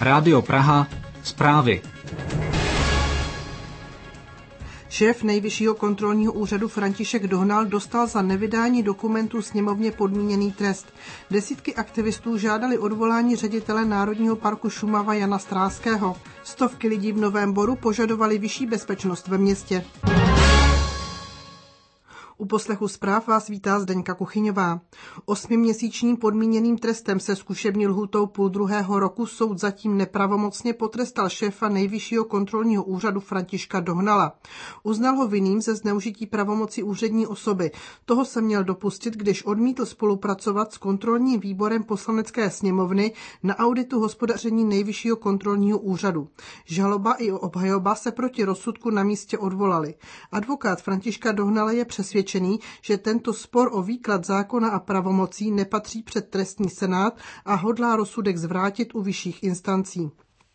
Rádio Praha, zprávy. Šéf Nejvyššího kontrolního úřadu František Dohnal dostal za nevydání dokumentů sněmovně podmíněný trest. Desítky aktivistů žádali odvolání ředitele Národního parku Šumava Jana Stráského. Stovky lidí v Novém Boru požadovali vyšší bezpečnost ve městě. U poslechu zpráv vás vítá Zdeňka Kuchyňová. 8měsíčním podmíněným trestem se zkušební lhůtou půl druhého roku soud zatím nepravomocně potrestal šéfa Nejvyššího kontrolního úřadu Františka Dohnala. Uznal ho vinným ze zneužití pravomoci úřední osoby. Toho se měl dopustit, když odmítl spolupracovat s kontrolním výborem Poslanecké sněmovny na auditu hospodaření Nejvyššího kontrolního úřadu. Žaloba i obhajoba se proti rozsudku na místě odvolali. Advokát Františka Dohnala je přesvědčený, že tento spor o výklad zákona a pravomocí nepatří před trestní senát a hodlá rozsudek zvrátit u vyšších instancí.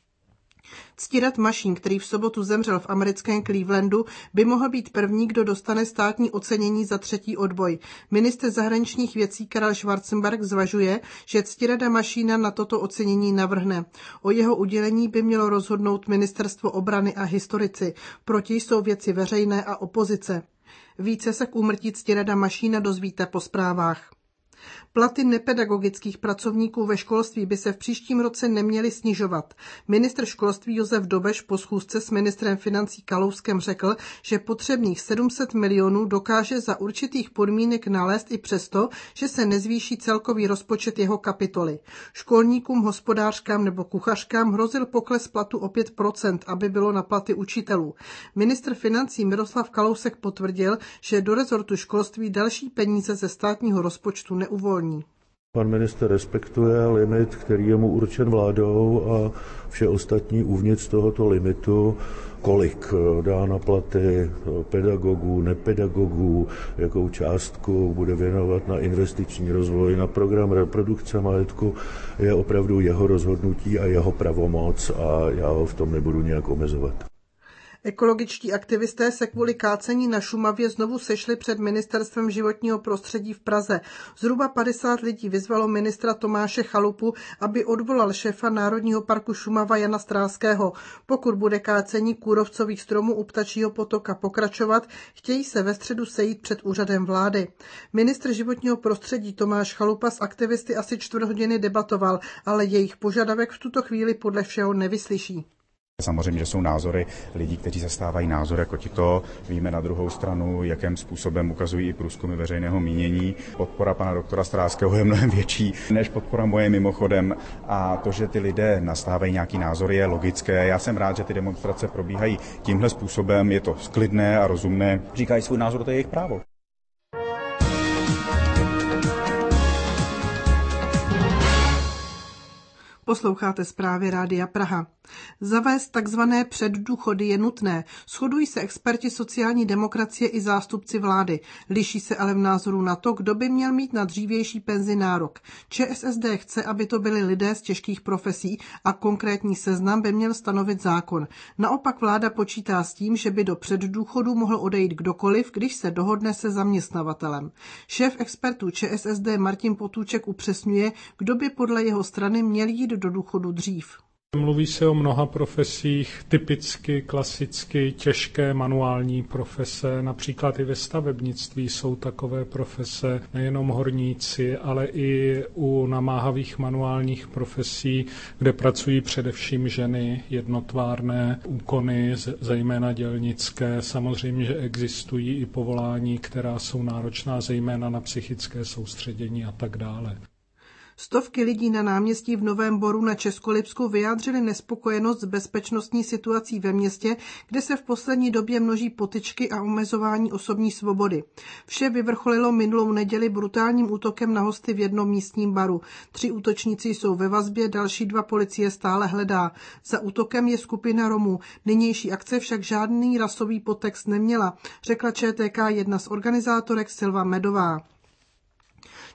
Ctirad Mašín, který v sobotu zemřel v americkém Clevelandu, by mohl být první, kdo dostane státní ocenění za 3. odboj. Ministr zahraničních věcí Karel Schwarzenberg zvažuje, že Ctirada Mašína na toto ocenění navrhne. O jeho udělení by mělo rozhodnout Ministerstvo obrany a historici. Proti jsou věci veřejné a opozice. Více se k úmrtí Ctirada Mašína dozvíte po zprávách. Platy nepedagogických pracovníků ve školství by se v příštím roce neměly snižovat. Ministr školství Josef Dobeš po schůzce s ministrem financí Kalouskem řekl, že potřebných 700 milionů dokáže za určitých podmínek nalézt i přesto, že se nezvýší celkový rozpočet jeho kapitoly. Školníkům, hospodářkám nebo kuchařkám hrozil pokles platu o 5%, aby bylo na platy učitelů. Ministr financí Miroslav Kalousek potvrdil, že do rezortu školství další peníze ze státního rozpočtu neuvolní. Pan ministr respektuje limit, který je mu určen vládou, a vše ostatní uvnitř tohoto limitu, kolik dá na platy pedagogů, nepedagogů, jakou částku bude věnovat na investiční rozvoj, na program reprodukce majetku, je opravdu jeho rozhodnutí a jeho pravomoc a já ho v tom nebudu nějak omezovat. Ekologičtí aktivisté se kvůli kácení na Šumavě znovu sešli před Ministerstvem životního prostředí v Praze. Zhruba 50 lidí vyzvalo ministra Tomáše Chalupu, aby odvolal šéfa Národního parku Šumava Jana Stráského. Pokud bude kácení kůrovcových stromů u Ptačího potoka pokračovat, chtějí se ve středu sejít před úřadem vlády. Ministr životního prostředí Tomáš Chalupa s aktivisty asi 4 hodiny debatoval, ale jejich požadavek v tuto chvíli podle všeho nevyslyší. Samozřejmě, že jsou názory lidí, kteří zastávají názor jako tito. Víme na druhou stranu, jakým způsobem ukazují i průzkumy veřejného mínění. Podpora pana doktora Stráského je mnohem větší než podpora moje mimochodem. A to, že ty lidé nastávají nějaký názory, je logické. Já jsem rád, že ty demonstrace probíhají tímhle způsobem. Je to sklidné a rozumné. Říkají svůj názor, to je jejich právo. Posloucháte zprávy Rádia Praha. Zavést takzvané předdůchody je nutné. Shodují se experti sociální demokracie i zástupci vlády. Liší se ale v názoru na to, kdo by měl mít na dřívější penzi nárok. ČSSD chce, aby to byli lidé z těžkých profesí a konkrétní seznam by měl stanovit zákon. Naopak vláda počítá s tím, že by do předdůchodu mohl odejít kdokoliv, když se dohodne se zaměstnavatelem. Šéf expertů ČSSD Martin Potůček upřesňuje, kdo by podle jeho strany měl jít do důchodu dřív. Mluví se o mnoha profesích, typicky, klasicky těžké manuální profese, například i ve stavebnictví jsou takové profese, nejenom horníci, ale i u namáhavých manuálních profesí, kde pracují především ženy, jednotvárné úkony, zejména dělnické. Samozřejmě, že existují i povolání, která jsou náročná zejména na psychické soustředění a tak dále. Stovky lidí na náměstí v Novém Boru na Českolipsku vyjádřili nespokojenost s bezpečnostní situací ve městě, kde se v poslední době množí potyčky a omezování osobní svobody. Vše vyvrcholilo minulou neděli brutálním útokem na hosty v jednom místním baru. 3 útočníci jsou ve vazbě, další 2 policie stále hledá. Za útokem je skupina Romů. Nynější akce však žádný rasový podtext neměla, řekla ČTK jedna z organizátorek Silva Medová.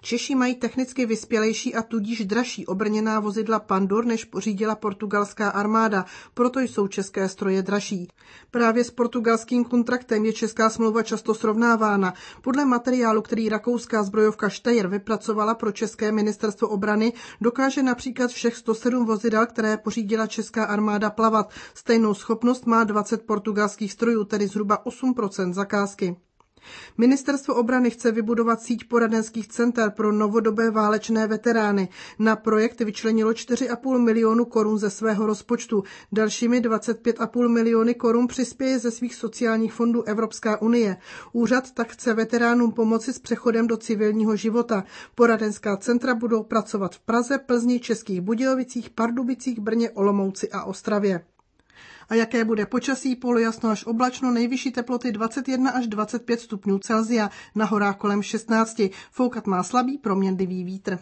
Češi mají technicky vyspělejší a tudíž dražší obrněná vozidla Pandur, než pořídila portugalská armáda, proto jsou české stroje dražší. Právě s portugalským kontraktem je česká smlouva často srovnávána. Podle materiálu, který rakouská zbrojovka Steyr vypracovala pro české ministerstvo obrany, dokáže například všech 107 vozidel, které pořídila česká armáda, plavat. Stejnou schopnost má 20 portugalských strojů, tedy zhruba 8% zakázky. Ministerstvo obrany chce vybudovat síť poradenských center pro novodobé válečné veterány. Na projekt vyčlenilo 4,5 milionu korun ze svého rozpočtu. Dalšími 25,5 miliony korun přispěje ze svých sociálních fondů Evropská unie. Úřad tak chce veteránům pomoci s přechodem do civilního života. Poradenská centra budou pracovat v Praze, Plzni, Českých Budějovicích, Pardubicích, Brně, Olomouci a Ostravě. A jaké bude počasí? Polojasno až oblačno, nejvyšší teploty 21 až 25 stupňů Celsia, na horách kolem 16. Foukat má slabý proměnlivý vítr.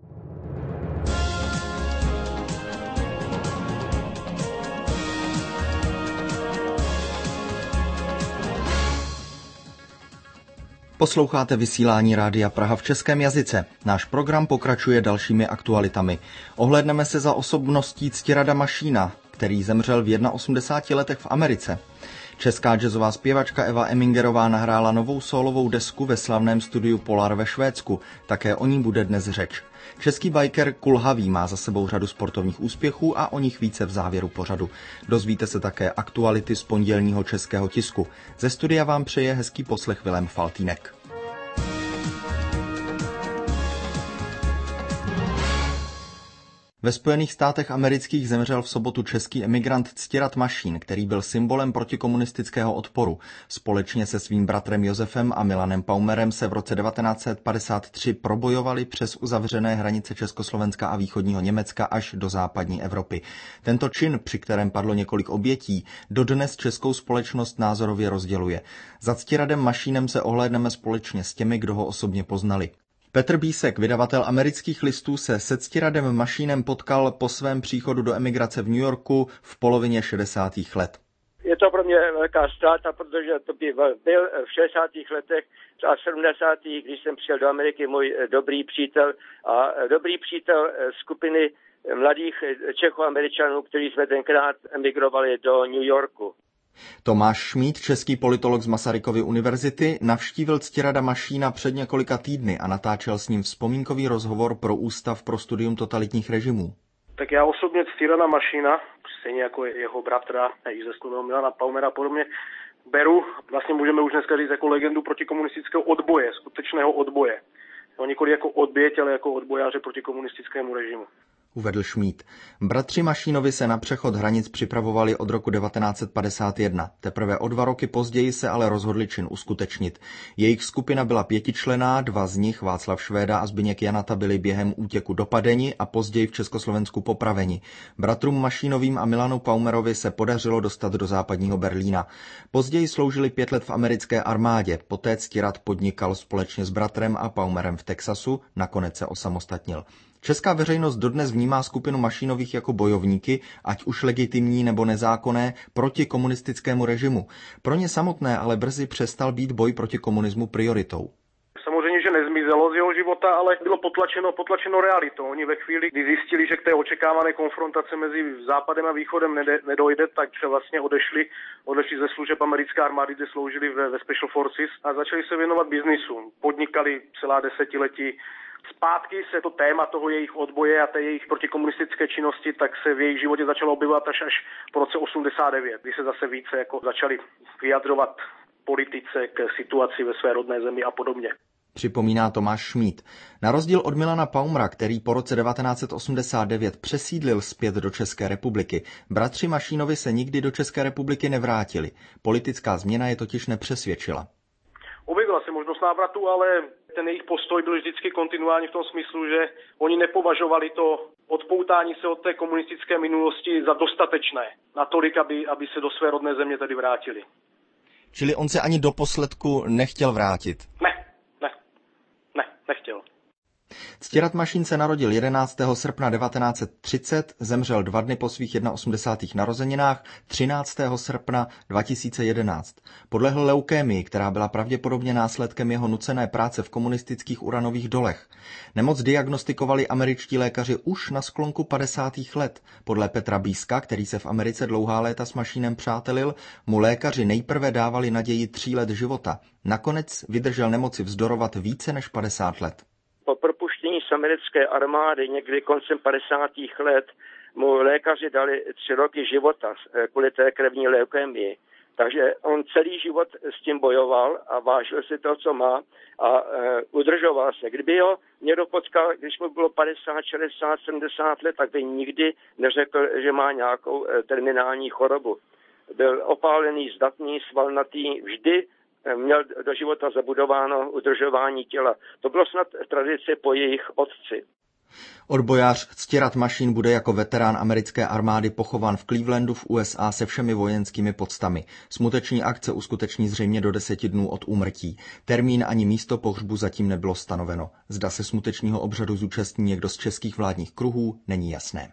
Posloucháte vysílání Rádia Praha v českém jazyce. Náš program pokračuje dalšími aktualitami. Ohlédneme se za osobností Ctirada Mašína, který zemřel v 81 letech v Americe. Česká jazzová zpěvačka Eva Emingerová nahrála novou sólovou desku ve slavném studiu Polar ve Švédsku. Také o ní bude dnes řeč. Český biker Kulhavý má za sebou řadu sportovních úspěchů a o nich více v závěru pořadu. Dozvíte se také aktuality z pondělního českého tisku. Ze studia vám přeje hezký poslech Vilém Faltýnek. Ve Spojených státech amerických zemřel v sobotu český emigrant Ctirad Mašín, který byl symbolem protikomunistického odporu. Společně se svým bratrem Josefem a Milanem Paumerem se v roce 1953 probojovali přes uzavřené hranice Československa a východního Německa až do západní Evropy. Tento čin, při kterém padlo několik obětí, dodnes českou společnost názorově rozděluje. Za Ctiradem Mašínem se ohlédneme společně s těmi, kdo ho osobně poznali. Petr Bísek, vydavatel Amerických listů, se Ctiradem Mašínem potkal po svém příchodu do emigrace v New Yorku v polovině 60. let. Je to pro mě velká ztráta, protože to byl v 60. letech a 70. když jsem přijel do Ameriky, můj dobrý přítel skupiny mladých Čechoameričanů, kteří jsme tenkrát emigrovali do New Yorku. Tomáš Šmíd, český politolog z Masarykovy univerzity, navštívil Ctirada Mašína před několika týdny a natáčel s ním vzpomínkový rozhovor pro Ústav pro studium totalitních režimů. Tak já osobně Ctirada Mašína, stejně jako jeho bratra, i zesnulého Milana Paumera podobně, beru, vlastně můžeme už dneska říct, jako legendu protikomunistického odboje, skutečného odboje. Nikoli jako odběť, ale jako odbojáře proti komunistickému režimu. Uvedl Šmíd. Bratři Mašínovi se na přechod hranic připravovali od roku 1951. Teprve o 2 roky později se ale rozhodli čin uskutečnit. Jejich skupina byla 5členná, 2 z nich, Václav Švéda a Zbyněk Janata, byli během útěku dopadeni a později v Československu popraveni. Bratrům Mašínovým a Milanu Paumerovi se podařilo dostat do západního Berlína. Později sloužili 5 let v americké armádě, poté Ctirad podnikal společně s bratrem a Paumerem v Texasu, nakonec se osamostatnil. Česká veřejnost dodnes vnímá skupinu Mašínových jako bojovníky, ať už legitimní nebo nezákonné, proti komunistickému režimu. Pro ně samotné ale brzy přestal být boj proti komunismu prioritou. Samozřejmě, že nezmizelo z jeho života, ale bylo potlačeno realitou. Oni ve chvíli, kdy zjistili, že k té očekávané konfrontaci mezi Západem a Východem nedojde, tak se vlastně odešli ze služeb americké armády, kde sloužili ve Special Forces a začali se věnovat biznisu. Podnikali celá desetiletí. Zpátky se to téma toho jejich odboje a té jejich protikomunistické činnosti, tak se v jejich životě začalo objevovat až po roce 89, kdy se zase více jako začali vyjadřovat politice k situaci ve své rodné zemi a podobně. Připomíná Tomáš Šmíd. Na rozdíl od Milana Paumera, který po roce 1989 přesídlil zpět do České republiky, bratři Mašínovi se nikdy do České republiky nevrátili. Politická změna je totiž nepřesvědčila. Objevila se možnost návratu, ale ten jejich postoj byl vždycky kontinuální v tom smyslu, že oni nepovažovali to odpoutání se od té komunistické minulosti za dostatečné. Natolik, aby se do své rodné země tady vrátili. Čili on se ani do posledku nechtěl vrátit? Nechtěl. Ctirad Mašín se narodil 11. srpna 1930, zemřel 2 dny po svých 81. narozeninách 13. srpna 2011. Podlehl leukémii, která byla pravděpodobně následkem jeho nucené práce v komunistických uranových dolech. Nemoc diagnostikovali američtí lékaři už na sklonku 50. let. Podle Petra Bíska, který se v Americe dlouhá léta s Mašínem přátelil, mu lékaři nejprve dávali naději 3 let života. Nakonec vydržel nemoci vzdorovat více než 50 let. Po propuštění z americké armády někdy koncem 50. let mu lékaři dali 3 roky života kvůli té krevní leukémii. Takže on celý život s tím bojoval a vážil si to, co má a udržoval se. Kdyby ho někdo potkal, když mu bylo 50, 60, 70 let, tak by nikdy neřekl, že má nějakou terminální chorobu. Byl opálený, zdatný, svalnatý, vždy měl do života zabudováno udržování těla. To bylo snad tradice po jejich otci. Odbojář Ctirad Mašín bude jako veterán americké armády pochován v Clevelandu v USA se všemi vojenskými poctami. Smuteční akce uskuteční zřejmě do 10 dnů od úmrtí. Termín ani místo pohřbu zatím nebylo stanoveno. Zda se smutečního obřadu zúčastní někdo z českých vládních kruhů, není jasné.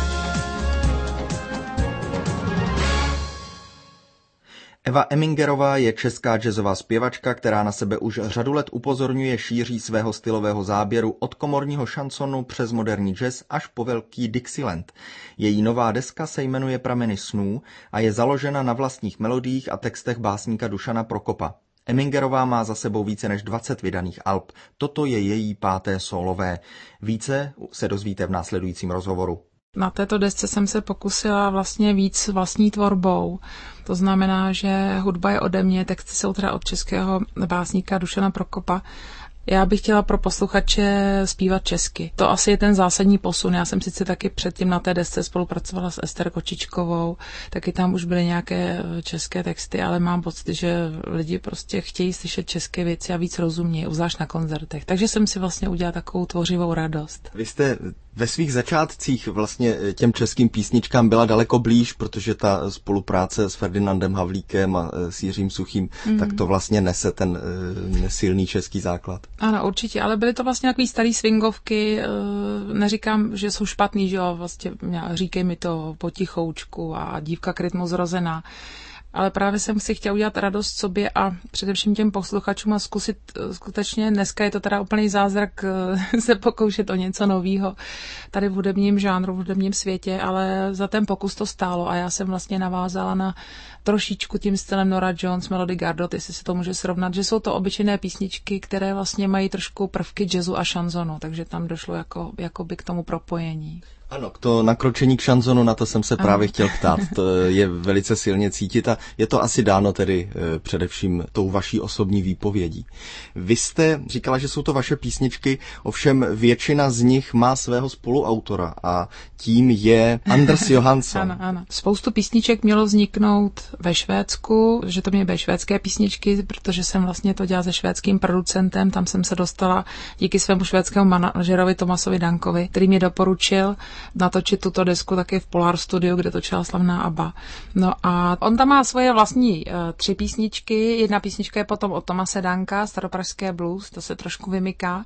Eva Emingerová je česká jazzová zpěvačka, která na sebe už řadu let upozorňuje šíří svého stylového záběru od komorního šansonu přes moderní jazz až po velký Dixieland. Její nová deska se jmenuje Prameny snů a je založena na vlastních melodiích a textech básníka Dušana Prokopa. Emingerová má za sebou více než 20 vydaných alb. Toto je její 5. sólové. Více se dozvíte v následujícím rozhovoru. Na této desce jsem se pokusila vlastně víc vlastní tvorbou. To znamená, že hudba je ode mě, texty jsou teda od českého básníka Dušana Prokopa. Já bych chtěla pro posluchače zpívat česky. To asi je ten zásadní posun. Já jsem sice taky předtím na té desce spolupracovala s Ester Kočičkovou, taky tam už byly nějaké české texty, ale mám pocit, že lidi prostě chtějí slyšet české věci a víc rozumějí, zvlášť na koncertech. Takže jsem si vlastně udělala takovou tvořivou radost. Vy jste ve svých začátcích vlastně těm českým písničkám byla daleko blíž, protože ta spolupráce s Ferdinandem Havlíkem a s Jiřím Suchým, tak to vlastně nese ten silný český základ. Ano, určitě, ale byly to vlastně takový starý swingovky, neříkám, že jsou špatný, že jo, vlastně říkej mi to potichoučku a dívka k rytmu zrozená. Ale právě jsem si chtěla udělat radost sobě a především těm posluchačům a zkusit skutečně, dneska je to teda úplný zázrak se pokoušet o něco novýho tady v hudebním žánru, v hudebním světě, ale za ten pokus to stálo a já jsem vlastně navázala na trošičku tím stylem Nora Jones, Melody Gardot, jestli se to může srovnat, že jsou to obyčejné písničky, které vlastně mají trošku prvky jazzu a šanzonu, takže tam došlo jakoby k tomu propojení. Ano, k to nakročení k šanzonu, na to jsem se právě chtěl ptát. To je velice silně cítit a je to asi dáno tedy především tou vaší osobní výpovědí. Vy jste říkala, že jsou to vaše písničky, ovšem většina z nich má svého spoluautora a tím je Anders Johansson. Ano. Spoustu písniček mělo vzniknout ve Švédsku, že to měly být švédské písničky, protože jsem vlastně to dělala se švédským producentem, tam jsem se dostala díky svému švédskému manažerovi Tomasovi Dankovi, který mě doporučil natočit tuto desku taky v Polar Studiu, kde točila slavná ABBA. No a on tam má svoje vlastní 3 písničky. Jedna písnička je potom od Tomase Danka, Staropražské blues, to se trošku vymyká.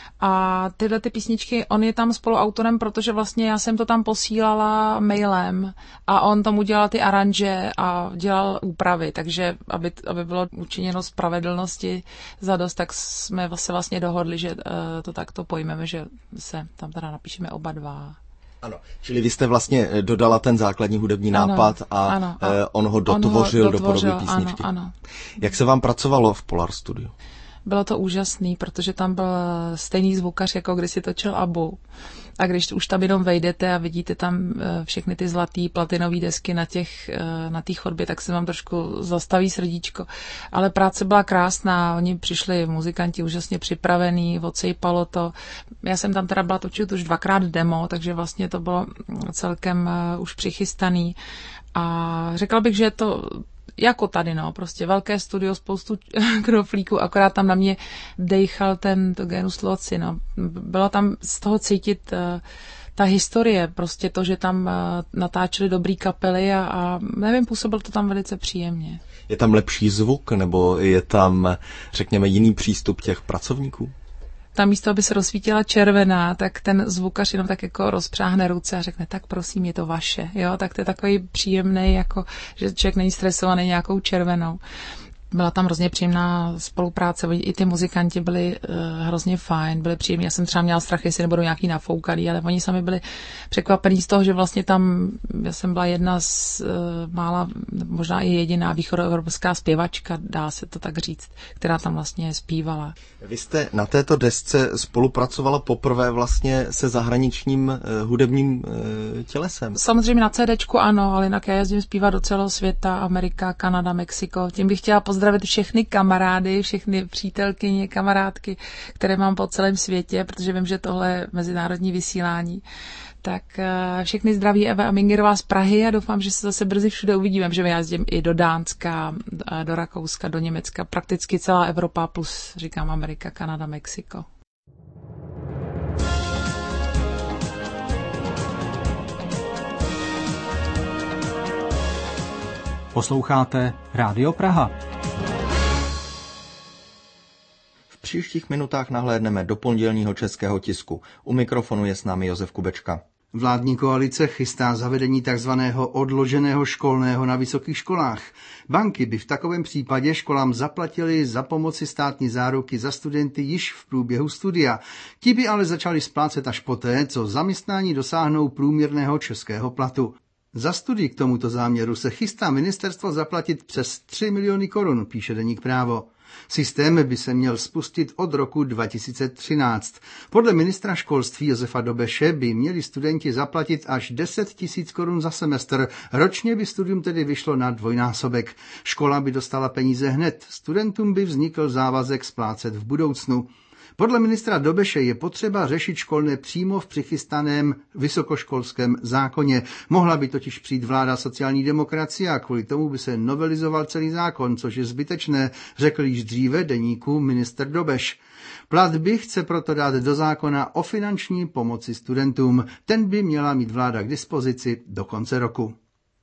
A tyhle ty písničky, on je tam spoluautorem, protože vlastně já jsem to tam posílala mailem a on tomu dělal ty aranže a dělal úpravy, takže aby bylo učiněno spravedlnosti zadost, tak jsme se vlastně dohodli, že to takto pojmeme, že se tam teda napíšeme oba dva. Ano, čili vy jste vlastně dodala ten základní hudební nápad a on ho dotvořil do podoby písničky. Ano. Jak se vám pracovalo v Polar Studiu? Bylo to úžasný, protože tam byl stejný zvukař, jako když si točil ABBU. A když už tam jenom vejdete a vidíte tam všechny ty zlatý platinové desky na té chodbě, tak se vám trošku zastaví srdíčko. Ale práce byla krásná, oni přišli muzikanti úžasně připravení, odsejpalo to. Já jsem tam teda byla točit už 2krát demo, takže vlastně to bylo celkem už přichystaný. A řekla bych, že je to jako tady, prostě velké studio, spoustu knoflíků, akorát tam na mě dejchal to genus loci, Bylo tam z toho cítit ta historie, prostě to, že tam natáčeli dobrý kapely a nevím, působilo to tam velice příjemně. Je tam lepší zvuk, nebo je tam, řekněme, jiný přístup těch pracovníků? tam místo, aby se rozsvítila červená, tak ten zvukař jenom tak jako rozpřáhne ruce a řekne, tak prosím, je to vaše. Jo, tak to je takový příjemný, jako, že člověk není stresovaný nějakou červenou. Byla tam hrozně příjemná spolupráce, i ty muzikanti byli hrozně fajn, byli příjemní. Já jsem třeba měla strach, jestli nebudou nějaký nafoukaný, ale oni sami byli překvapení z toho, že vlastně tam, já jsem byla jedna z mála, možná i jediná východoevropská zpěvačka, dá se to tak říct, která tam vlastně zpívala. Vy jste na této desce spolupracovala poprvé vlastně se zahraničním hudebním tělesem. Samozřejmě na CDčku ano, ale jinak já jezdím zpívat do celého světa, Amerika, Kanada, Mexiko. Tím bych chtěla pozdravit všechny kamarády, všechny přítelkyně, kamarádky, které mám po celém světě, protože vím, že tohle je mezinárodní vysílání. Tak všechny zdraví Eva Mingerová z Prahy a doufám, že se zase brzy všude uvidíme, že jezdím i do Dánska, do Rakouska, do Německa, prakticky celá Evropa plus, říkám, Amerika, Kanada, Mexiko. Posloucháte Rádio Praha. V příštích minutách nahlédneme do pondělního českého tisku. U mikrofonu je s námi Josef Kubečka. Vládní koalice chystá zavedení takzvaného odloženého školného na vysokých školách. Banky by v takovém případě školám zaplatily za pomoci státní záruky za studenty již v průběhu studia. Ti by ale začali splácet až poté, co zaměstnání dosáhnou průměrného českého platu. Za studii k tomuto záměru se chystá ministerstvo zaplatit přes 3 miliony korun, píše deník Právo. Systém by se měl spustit od roku 2013. Podle ministra školství Josefa Dobeše by měli studenti zaplatit až 10 000 korun za semestr. Ročně by studium tedy vyšlo na dvojnásobek. Škola by dostala peníze hned. Studentům by vznikl závazek splácet v budoucnu. Podle ministra Dobeše je potřeba řešit školné přímo v přichystaném vysokoškolském zákoně. Mohla by totiž přijít vláda sociální demokracie a kvůli tomu by se novelizoval celý zákon, což je zbytečné, řekl již dříve deníku ministr Dobeš. Platby chce proto dát do zákona o finanční pomoci studentům. Ten by měla mít vláda k dispozici do konce roku.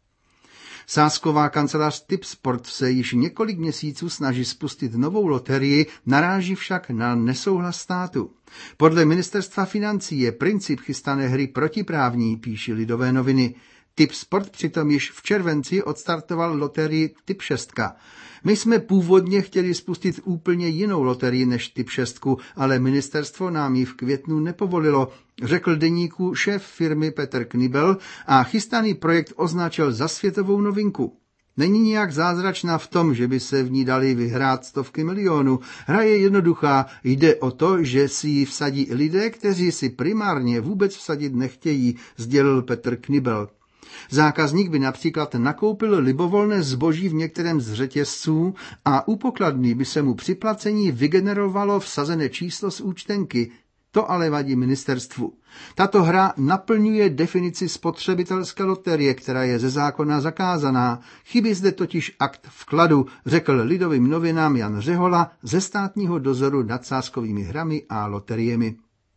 Sázková kancelář Tipsport se již několik měsíců snaží spustit novou loterii, naráží však na nesouhlas státu. Podle ministerstva financí je princip chystané hry protiprávní, píší Lidové noviny. Tipsport přitom již v červenci odstartoval loterii Tip 6. My jsme původně chtěli spustit úplně jinou loterii než Tip 6, ale ministerstvo nám ji v květnu nepovolilo, řekl deníku šéf firmy Petr Knibel a chystaný projekt označil za světovou novinku. Není nijak zázračná v tom, že by se v ní dali vyhrát stovky milionů. Hra je jednoduchá, jde o to, že si ji vsadí lidé, kteří si primárně vůbec vsadit nechtějí, sdělil Petr Knibel. Zákazník by například nakoupil libovolné zboží v některém z řetězců a u pokladny by se mu při placení vygenerovalo vsazené číslo z účtenky. To ale vadí ministerstvu. Tato hra naplňuje definici spotřebitelské loterie, která je ze zákona zakázaná. Chybí zde totiž akt vkladu, řekl Lidovým novinám Jan Řehola ze státního dozoru nad sázkovými hrami a loteriemi.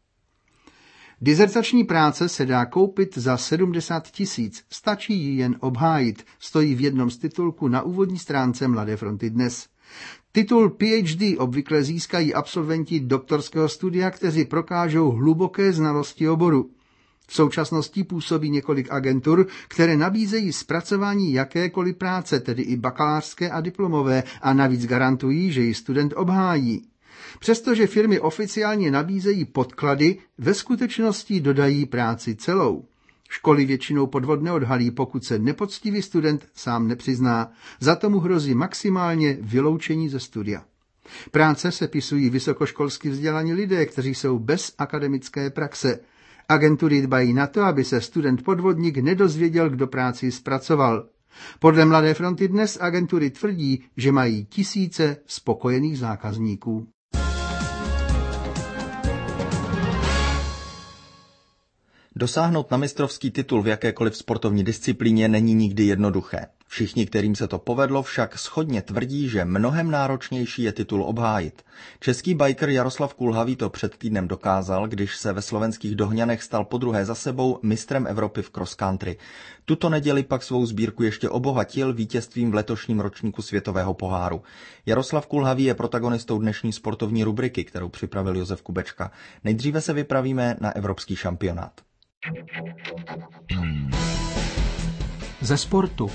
Dizertační práce se dá koupit za 70 000, stačí ji jen obhájit, stojí v jednom z titulků na úvodní stránce Mladé fronty dnes. Titul PhD obvykle získají absolventi doktorského studia, kteří prokážou hluboké znalosti oboru. V současnosti působí několik agentur, které nabízejí zpracování jakékoliv práce, tedy i bakalářské a diplomové, a navíc garantují, že ji student obhájí. Přestože firmy oficiálně nabízejí podklady, ve skutečnosti dodají práci celou. Školy většinou podvod neodhalí, pokud se nepoctivý student sám nepřizná. Za tomu hrozí maximálně vyloučení ze studia. Práce sepisují vysokoškolsky vzdělaní lidé, kteří jsou bez akademické praxe. Agentury dbají na to, aby se student podvodník nedozvěděl, kdo práci zpracoval. Podle Mladé fronty dnes agentury tvrdí, že mají tisíce spokojených zákazníků. Dosáhnout na mistrovský titul v jakékoliv sportovní disciplíně není nikdy jednoduché. Všichni, kterým se to povedlo, však shodně tvrdí, že mnohem náročnější je titul obhájit. Český biker Jaroslav Kulhavý to před týdnem dokázal, když se ve slovenských Dohňanech stal podruhé za sebou mistrem Evropy v cross country. Tuto neděli pak svou sbírku ještě obohatil vítězstvím v letošním ročníku světového poháru. Jaroslav Kulhavý je protagonistou dnešní sportovní rubriky, kterou připravil Josef Kubečka. Nejdříve se vypravíme na evropský šampionát. Ze sportu.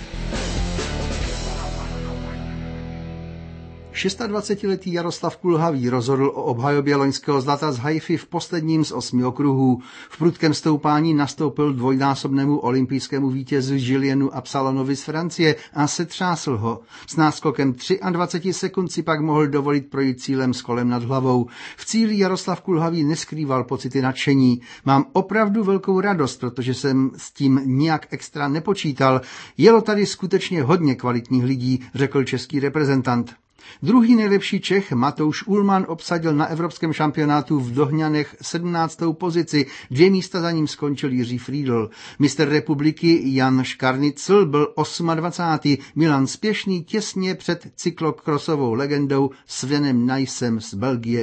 26letý Jaroslav Kulhavý rozhodl o obhajobě loňského zlata z Haify v posledním z 8 okruhů. V prudkém stoupání nastoupil dvojnásobnému olympijskému vítězi Julienu Absalonovi z Francie a setřásl ho. S náskokem 23 sekund si pak mohl dovolit projít cílem s kolem nad hlavou. V cíli Jaroslav Kulhavý neskrýval pocity nadšení. Mám opravdu velkou radost, protože jsem s tím nijak extra nepočítal. Jelo tady skutečně hodně kvalitních lidí, řekl český reprezentant. Druhý nejlepší Čech Matouš Ullmann obsadil na evropském šampionátu v Dohňanech 17. pozici, 2 místa za ním skončil Jiří Friedl. Mistr republiky Jan Škarnicl byl 28. Milan Spěšný těsně před cyklokrosovou legendou Svenem Najsem z Belgie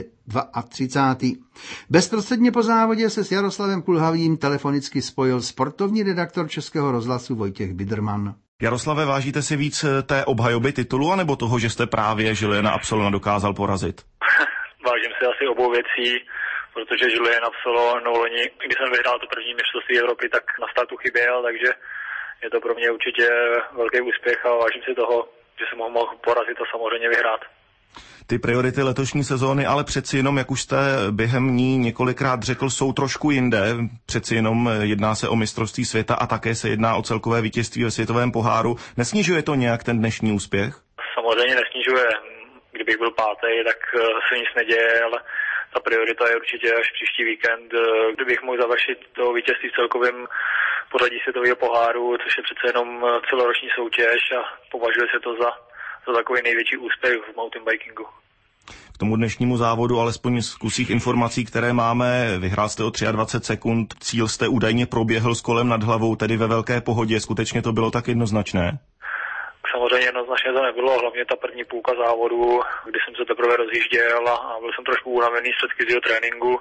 32. Bezprostředně po závodě se s Jaroslavem Kulhavým telefonicky spojil sportovní redaktor Českého rozhlasu Vojtěch Biderman. Jaroslave, vážíte si víc té obhajoby titulu, anebo toho, že jste právě Juliena Absalona dokázal porazit? Vážím si asi obou věcí, protože Julien Absalon loni, když jsem vyhrál to první mistrovství Evropy, tak na startu chyběl, takže je to pro mě určitě velký úspěch a vážím si toho, že jsem ho mohl porazit a samozřejmě vyhrát. Ty priority letošní sezóny, ale přeci jenom, jak už jste během ní několikrát řekl, jsou trošku jinde. Přeci jenom jedná se o mistrovství světa a také se jedná o celkové vítězství ve světovém poháru. Nesnižuje to nějak ten dnešní úspěch? Samozřejmě nesnižuje. Kdybych byl 5., tak se nic neděje, ale ta priorita je určitě až příští víkend. Kdybych mohl završit to vítězství v celkovém pořadí světového poháru, což je přece jenom celoroční soutěž a považuje se to za takový největší úspěch v mountainbikingu. K tomu dnešnímu závodu, alespoň z kusích informací, které máme, vyhrál jste o 23 sekund, cíl jste údajně proběhl s kolem nad hlavou, tedy ve velké pohodě. Skutečně to bylo tak jednoznačné? Samozřejmě jednoznačně to nebylo, hlavně ta první půlka závodu, kdy jsem se teprve rozjížděl a byl jsem trošku unavený z předchozího tréninku.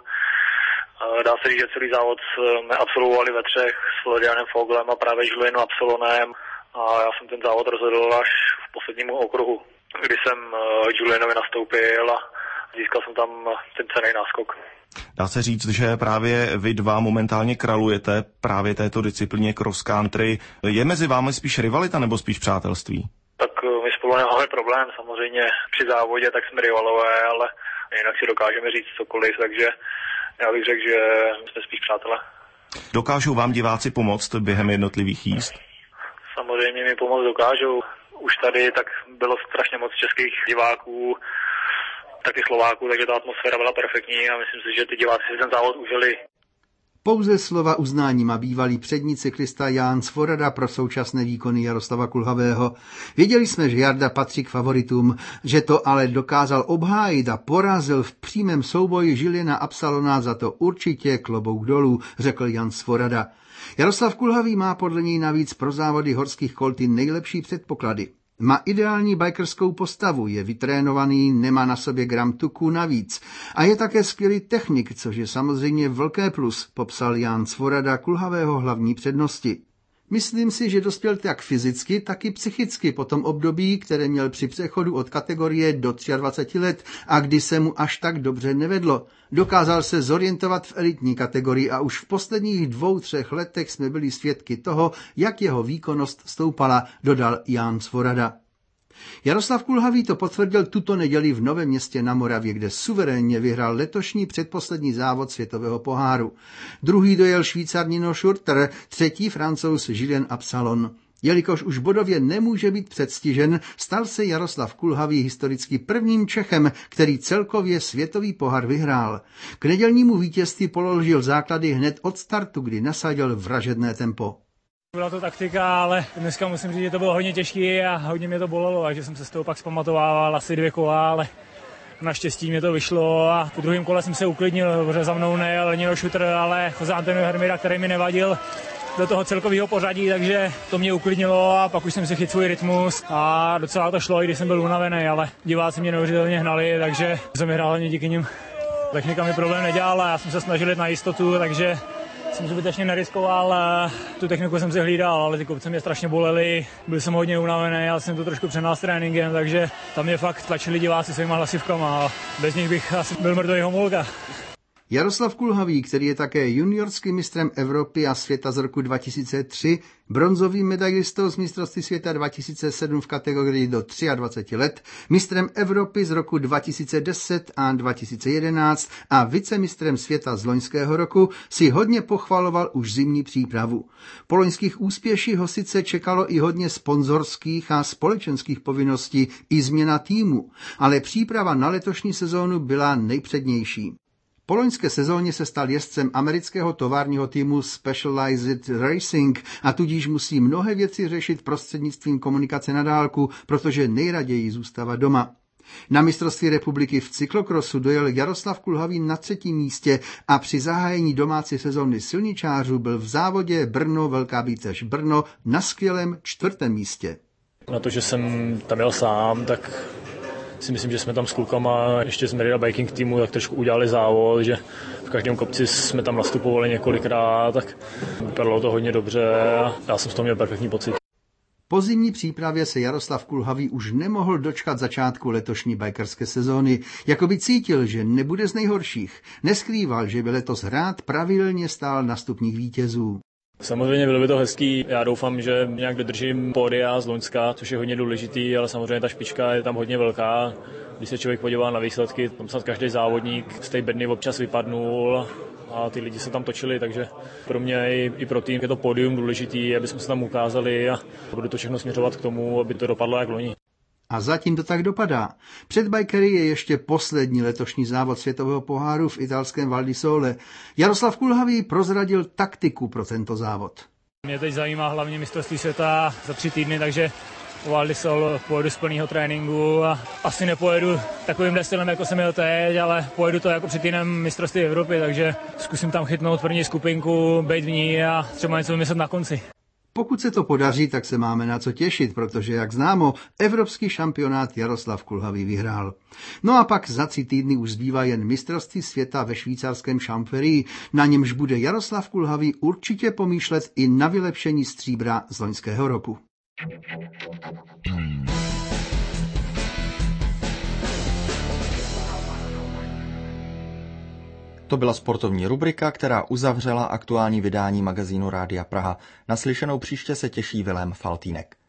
Dá se říct, že celý závod jsme absolvovali ve 3 s Florianem Foglem a právě Julienem Absalonem. A já jsem ten závod rozhodl až v posledním okruhu, kdy jsem Julienovi nastoupil a získal jsem tam ten cenný náskok. Dá se říct, že právě vy dva momentálně kralujete právě této disciplíně cross country. Je mezi vámi spíš rivalita nebo spíš přátelství? Tak my spolu nemáme problém, samozřejmě při závodě tak jsme rivalové, ale jinak si dokážeme říct cokoliv, takže já bych řekl, že jsme spíš přátelé. Dokážou vám diváci pomoct během jednotlivých jízd? Samozřejmě mi pomoct dokážou. Už tady tak bylo strašně moc českých diváků, taky Slováků, takže ta atmosféra byla perfektní a myslím si, že ty diváci si ten závod užili. Pouze slova uznání má bývalý přední cyklista Jan Svorada pro současné výkony Jaroslava Kulhavého. Věděli jsme, že Jarda patří k favoritům, že to ale dokázal obhájit a porazil v přímém souboji Juliena Absalona, za to určitě klobouk dolů, řekl Jan Svorada. Jaroslav Kulhavý má podle něj navíc pro závody horských kol ty nejlepší předpoklady. Má ideální bikerskou postavu, je vytrénovaný, nemá na sobě gram tuku navíc a je také skvělý technik, což je samozřejmě velké plus, popsal Jan Svorada Kulhavého hlavní přednosti. Myslím si, že dospěl tak fyzicky, tak i psychicky po tom období, které měl při přechodu od kategorie do 23 let a kdy se mu až tak dobře nevedlo. Dokázal se zorientovat v elitní kategorii a už v posledních 2-3 letech jsme byli svědky toho, jak jeho výkonnost stoupala, dodal Jan Svorada. Jaroslav Kulhavý to potvrdil tuto neděli v Novém Městě na Moravě, kde suverénně vyhrál letošní předposlední závod světového poháru. Druhý dojel Švýcar Nino Schurter, třetí Francouz Julien Absalon. Jelikož už bodově nemůže být předstižen, stal se Jaroslav Kulhavý historicky prvním Čechem, který celkově světový pohár vyhrál. K nedělnímu vítězství položil základy hned od startu, kdy nasadil vražedné tempo. Byla to taktika, ale dneska musím říct, že to bylo hodně těžké a hodně mě to bolelo, takže jsem se z toho pak zpamatovával asi 2 kola, ale Naštěstí mě to vyšlo a po druhém kole jsem se uklidnil, protože za mnou nejel Nino Schurter, ale Jose Antonio Hermida, který mi nevadil do toho celkového pořadí, takže to mě uklidnilo a pak už jsem si chytil svůj rytmus a docela to šlo, i když jsem byl unavený, ale diváci mě neuvěřitelně hnali, takže jsem vyhrál hlavně díky nim. Technika mi problém nedělala, já jsem se snažil jít na jistotu, takže jsem zbytečně neriskoval, tu techniku jsem si hlídal, ale ty kopce mě strašně bolely, byl jsem hodně unavený, já jsem to trošku přenal s tréninkem, takže tam mě fakt tlačili diváci svýma hlasivkama a bez nich bych asi byl mrtvý Homolka. Jaroslav Kulhavý, který je také juniorským mistrem Evropy a světa z roku 2003, bronzovým medailistou z mistrovství světa 2007 v kategorii do 23 let, mistrem Evropy z roku 2010 a 2011 a vicemistrem světa z loňského roku, si hodně pochvaloval už zimní přípravu. Po loňských úspěších ho sice čekalo i hodně sponzorských a společenských povinností i změna týmu, ale příprava na letošní sezónu byla nejpřednější. Po loňské sezóně se stal jezdcem amerického továrního týmu Specialized Racing a tudíž musí mnohé věci řešit prostřednictvím komunikace na dálku, protože nejraději zůstává doma. Na mistrovství republiky v cyklokrosu dojel Jaroslav Kulhavý na 3. místě a při zahájení domácí sezóny silničářů byl v závodě Brno-Velká Bíteš Brno na skvělém 4. místě. Na to, že jsem tam jel sám, tak si myslím, že jsme tam s klukama ještě z Merida Biking týmu tak trošku udělali závod, že v každém kopci jsme tam nastupovali několikrát, tak vypadalo to hodně dobře a já jsem z toho měl perfektní pocit. Po zimní přípravě se Jaroslav Kulhavý už nemohl dočkat začátku letošní bikerské sezóny. Jakoby cítil, že nebude z nejhorších. Neskrýval, že by letos rád pravidelně stál na stupních vítězů. Samozřejmě bylo by to hezký, já doufám, že nějak dodržím pódia z Loňska, což je hodně důležitý, ale samozřejmě ta špička je tam hodně velká. Když se člověk podívá na výsledky, tam snad každý závodník z té bedny občas vypadnul a ty lidi se tam točili, takže pro mě i pro tým je to pódium důležitý, aby jsme se tam ukázali a budu to všechno směřovat k tomu, aby to dopadlo jak loni. A zatím to tak dopadá. Před bikery je ještě poslední letošní závod světového poháru v italském Val di Sole. Jaroslav Kulhavý prozradil taktiku pro tento závod. Mě teď zajímá hlavně mistrovství světa za 3 týdny, takže po Val di Sole pojedu z plného tréninku a asi nepojedu takovým stylem, jako jsem jel teď, ale pojedu to jako před týdnem mistrovství Evropy, takže zkusím tam chytnout první skupinku, být v ní a třeba něco vymyslet na konci. Pokud se to podaří, tak se máme na co těšit, protože, jak známo, evropský šampionát Jaroslav Kulhavý vyhrál. No a pak za 3 týdny už zbývá jen mistrovství světa ve švýcarském Champéry, na němž bude Jaroslav Kulhavý určitě pomýšlet i na vylepšení stříbra z loňského roku. To byla sportovní rubrika, která uzavřela aktuální vydání magazínu Rádia Praha. Naslyšenou příště se těší Vilém Faltýnek.